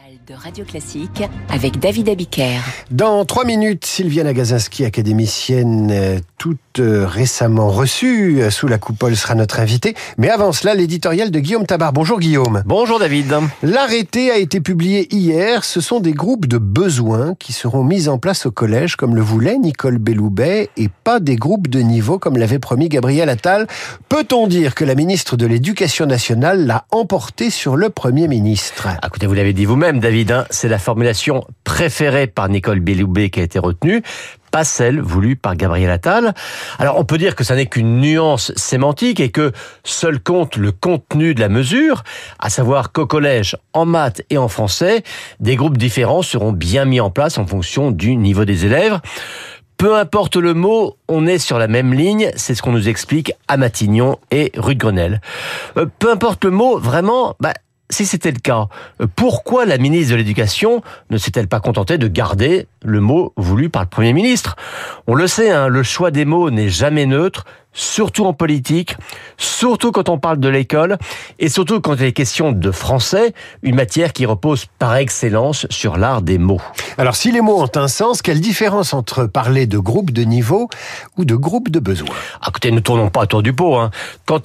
De Radio Classique avec David Abiker. Dans 3 minutes, Sylviana Gazinski, académicienne toute récemment reçue sous la coupole, sera notre invitée. Mais avant cela, l'éditorial de Guillaume Tabar. Bonjour Guillaume. Bonjour David. L'arrêté a été publié hier. Ce sont des groupes de besoins qui seront mis en place au collège comme le voulait Nicole Belloubet et pas des groupes de niveau comme l'avait promis Gabriel Attal. Peut-on dire que la ministre de l'Éducation nationale l'a emporté sur le Premier ministre ? Écoutez, vous l'avez dit vous-même David, c'est la formulation préférée par Nicole Belloubet qui a été retenue, pas celle voulue par Gabriel Attal. Alors on peut dire que ça n'est qu'une nuance sémantique et que seul compte le contenu de la mesure, à savoir qu'au collège, en maths et en français, des groupes différents seront bien mis en place en fonction du niveau des élèves. Peu importe le mot, on est sur la même ligne, c'est ce qu'on nous explique à Matignon et rue de Grenelle. Peu importe le mot, vraiment, si c'était le cas, pourquoi la ministre de l'Éducation ne s'est-elle pas contentée de garder le mot voulu par le Premier ministre ? On le sait, le choix des mots n'est jamais neutre, surtout en politique, surtout quand on parle de l'école, et surtout quand il est question de français, une matière qui repose par excellence sur l'art des mots. Alors si les mots ont un sens, quelle différence entre parler de groupe de niveau ou de groupe de besoin ? Écoutez, ne tournons pas autour du pot. Quand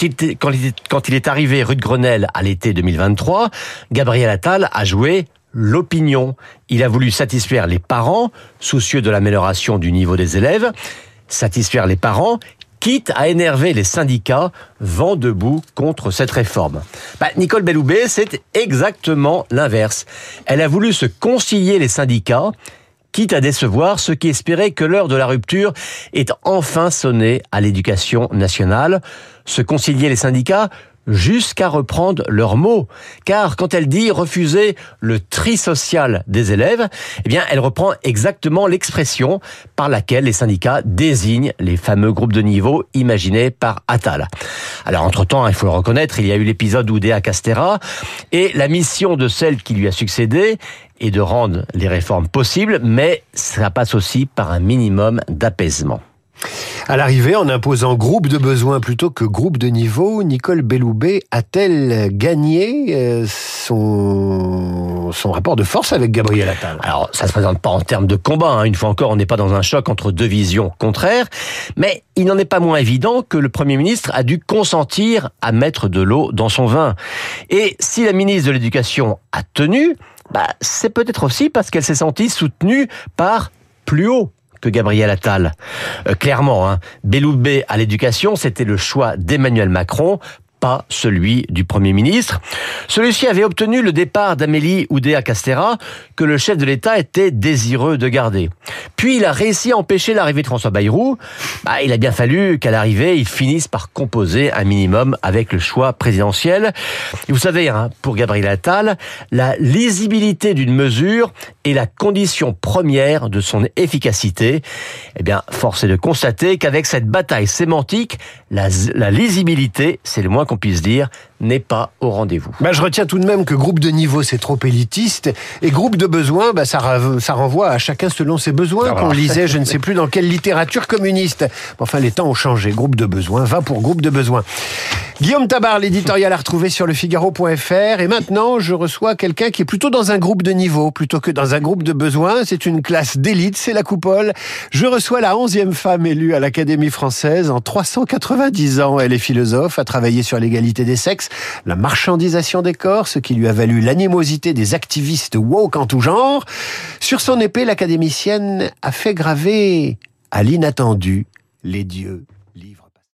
il est arrivé rue de Grenelle à l'été 2023, Gabriel Attal a joué l'opinion. Il a voulu satisfaire les parents, soucieux de l'amélioration du niveau des élèves, satisfaire les parents, quitte à énerver les syndicats vent debout contre cette réforme. Nicole Belloubet, c'est exactement l'inverse. Elle a voulu se concilier les syndicats, quitte à décevoir ceux qui espéraient que l'heure de la rupture ait enfin sonné à l'éducation nationale. Se concilier les syndicats jusqu'à reprendre leurs mots. Car quand elle dit refuser le tri social des élèves, elle reprend exactement l'expression par laquelle les syndicats désignent les fameux groupes de niveau imaginés par Attal. Alors entre-temps, il faut le reconnaître, il y a eu l'épisode Oudéa Castéra et la mission de celle qui lui a succédé est de rendre les réformes possibles, mais ça passe aussi par un minimum d'apaisement. À l'arrivée, en imposant groupe de besoins plutôt que groupe de niveau, Nicole Belloubet a-t-elle gagné son rapport de force avec Gabriel Attal ? Alors, ça se présente pas en termes de combat. Une fois encore, on n'est pas dans un choc entre deux visions contraires. Mais il n'en est pas moins évident que le Premier ministre a dû consentir à mettre de l'eau dans son vin. Et si la ministre de l'Éducation a tenu, c'est peut-être aussi parce qu'elle s'est sentie soutenue par plus haut que Gabriel Attal. Clairement, Belloubet à l'éducation, c'était le choix d'Emmanuel Macron, pas celui du Premier ministre. Celui-ci avait obtenu le départ d'Amélie Oudéa Castéra, que le chef de l'État était désireux de garder. Puis il a réussi à empêcher l'arrivée de François Bayrou. Il a bien fallu qu'à l'arrivée, il finisse par composer un minimum avec le choix présidentiel. Et vous savez, pour Gabriel Attal, la lisibilité d'une mesure est la condition première de son efficacité. Force est de constater qu'avec cette bataille sémantique, la lisibilité, c'est le moins qu'on puisse dire, n'est pas au rendez-vous. Je retiens tout de même que groupe de niveau, c'est trop élitiste, et groupe de besoin, ça renvoie à chacun selon ses besoins, qu'on lisait, je ne sais plus dans quelle littérature communiste. Enfin, les temps ont changé. Groupe de besoin, va pour groupe de besoin. Guillaume Tabar, l'éditorial à retrouver sur lefigaro.fr. Et maintenant, je reçois quelqu'un qui est plutôt dans un groupe de niveau, plutôt que dans un groupe de besoin. C'est une classe d'élite, c'est la coupole. Je reçois la 11e femme élue à l'Académie française en 390 ans. Elle est philosophe, a travaillé sur l'égalité des sexes, la marchandisation des corps, ce qui lui a valu l'animosité des activistes woke en tout genre. Sur son épée, l'académicienne a fait graver à l'inattendu, les dieux livrent.